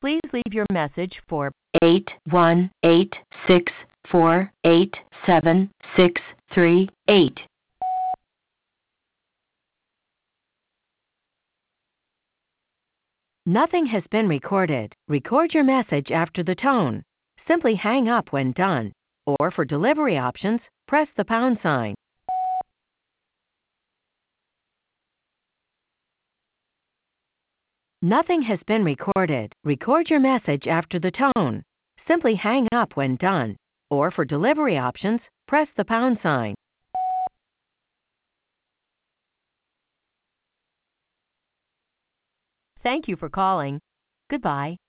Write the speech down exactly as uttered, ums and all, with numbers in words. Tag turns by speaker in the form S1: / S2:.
S1: Please leave your message for
S2: eight one eight six four eight seven six three eight.
S1: Nothing has been recorded. Record your message after the tone. Simply hang up when done. Or for delivery options, press the pound sign. Nothing has been recorded. Record your message after the tone. Simply hang up when done. Or for delivery options, press the pound sign. Thank you for calling. Goodbye.